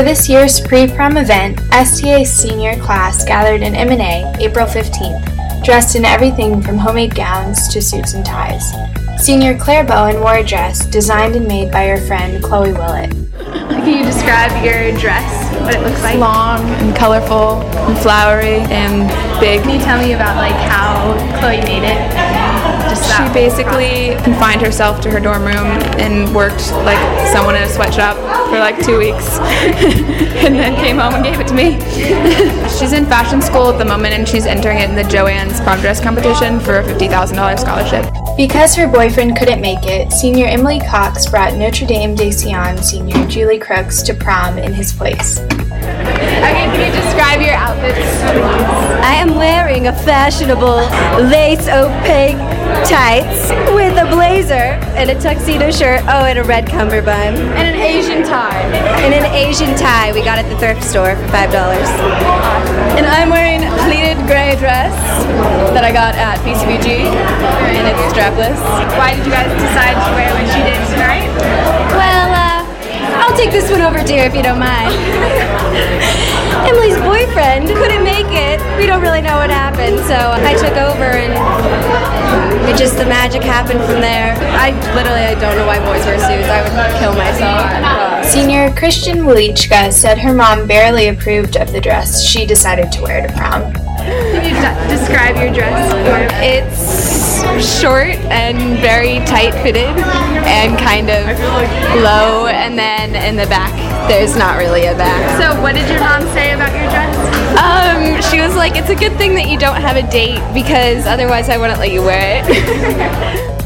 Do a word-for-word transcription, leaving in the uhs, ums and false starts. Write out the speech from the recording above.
For this year's pre-prom event, S T A's senior class gathered in M and A April fifteenth, dressed in everything from homemade gowns to suits and ties. Senior Claire Bowen wore a dress designed and made by her friend Chloe Willett. Can you describe your dress, what it looks like? Long and colorful and flowery and big. Can you tell me about like how Chloe made it? Just she basically confined herself to her dorm room and worked like someone in a sweatshop for like two weeks and then came home and gave it to me. She's in fashion school at the moment and she's entering it in the Joann's prom dress competition for a fifty thousand dollars scholarship. Because her boyfriend couldn't make it, senior Emily Cox brought Notre Dame de Sion senior Julie Crooks to prom in his place. Okay, can you describe your outfits? I am wearing a fashionable lace opaque tights with a blazer and a tuxedo shirt, oh, and a red cummerbund. And an Asian tie. And an Asian tie we got at the thrift store for five dollars. And I'm wearing a pleated gray dress that I got at P C B G and it's strapless. Why did you guys decide to wear what you did tonight? Well, uh, I'll take this one over, dear, if you don't mind. Emily's boyfriend couldn't make it. We don't really know what happened, so I took over and it just, the magic happened from there. I literally, I don't know why boys wear suits. I would kill myself. Senior Christian Walichka said her mom barely approved of the dress she decided to wear to prom. Can you d- describe your dress? It's short and very tight fitted and kind of low, and then in the back there's not really a back. So what did your mom say about your dress? Um, she was like, it's a good thing that you don't have a date because otherwise I wouldn't let you wear it.